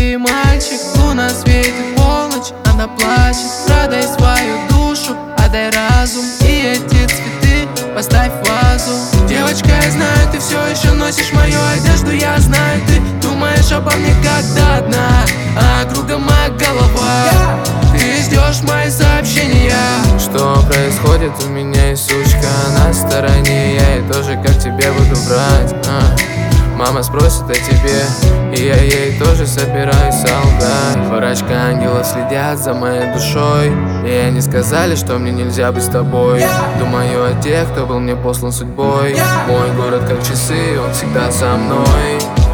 маленький мальчик. Луна светит полночь, она плачет. Продай свою душу, отдай разум. И эти цветы поставь в вазу. Девочка, я знаю, ты все еще носишь мою одежду. Я знаю, ты думаешь обо мне когда одна, а кругом моя голова. Ты ждешь мои сообщения. Что происходит? У меня есть сучка на стороне. Я ей тоже как тебе буду врать. Мама спросит о тебе, и я ей тоже собираюсь солгать. Парочка ангелов следят за моей душой, и они сказали, что мне нельзя быть с тобой. Думаю о тех, кто был мне послан судьбой. Мой город как часы, он всегда со мной.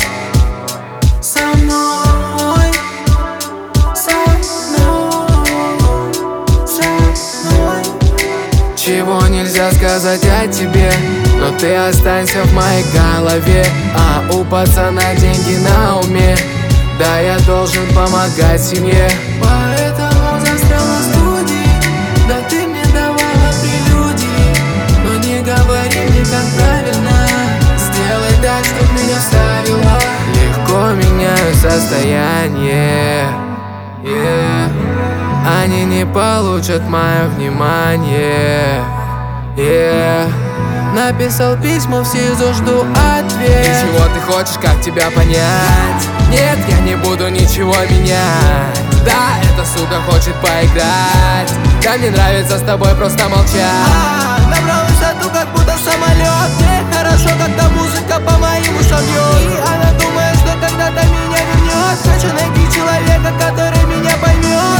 Чего нельзя сказать о тебе, но ты останься в моей голове. А у пацана деньги на уме, да, я должен помогать семье. Поэтому застрял на студии. Да ты мне давала прелюдии, но не говори мне, как правильно. Сделай так, чтоб меня вставила. Легко меняю состояние, Они не получат мое внимание, Написал письма в СИЗО, жду ответ. И чего ты хочешь, как тебя понять? Нет, я не буду ничего менять. Да, эта сука хочет поиграть. Да, мне нравится с тобой просто молчать. Набрал высоту, как будто самолет. Мне хорошо, когда музыка по моим ушам бьет. И она думает, что когда-то меня вернет. Хочу найти человека, который меня поймет.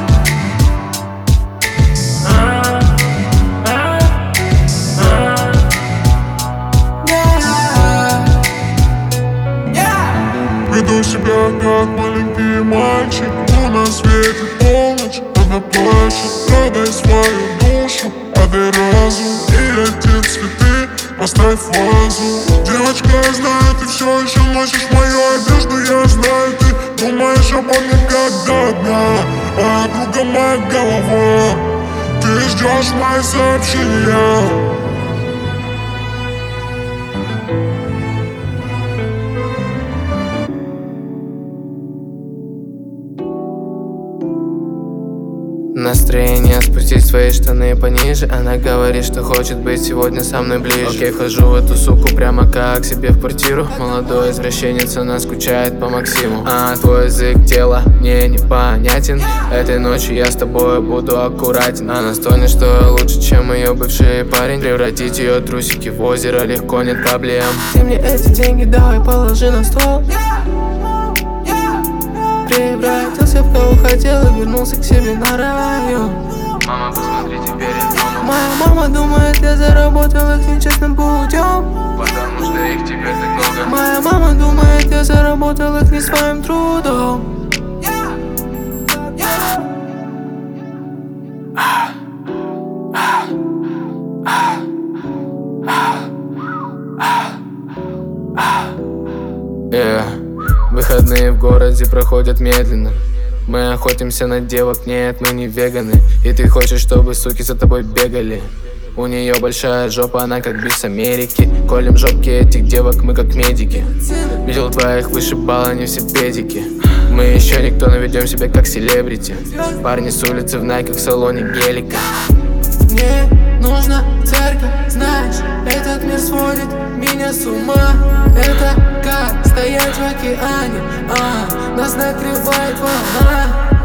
Веду себя как маленький мальчик. Луна светит полночь, она плачет. Продай свою душу, отдай разум. И эти цветы поставь в вазу. Девочка, я знаю, ты все еще носишь мою одежду. Я знаю, ты думаешь обо мне когда одна, а кругом моя голова. Ты ждешь мои сообщения. Настроение спустить свои штаны пониже. Она говорит, что хочет быть сегодня со мной ближе. Окей, вхожу в эту суку прямо как себе в квартиру. Молодой извращенец, она скучает по Максиму. А твой язык тела мне непонятен. Этой ночью я с тобой буду аккуратен. Она стонет, что я лучше, чем ее бывший парень. Превратить ее трусики в озеро легко, нет проблем. Ты мне эти деньги давай положи на стол. Превратился в кого хотел и вернулся к себе на район. Мама, посмотри, теперь я дома. Моя мама думает, я заработал их нечестным путем. Потому что их теперь так много. Моя мама думает, я заработал их не своим трудом. Выходные в городе проходят медленно. Мы охотимся на девок, нет, мы не веганы. И ты хочешь, чтобы суки за тобой бегали. У нее большая жопа, она как бис Америки. Колем жопки этих девок, мы как медики. Видел твоих вышибал, они все педики. Мы еще никто, но ведем себя как селебрити. Парни с улицы в найках в салоне гелика. Мне нужна церковь, знаешь, этот мир сводит меня с ума. Это как стоять в океане, нас накрывает волна.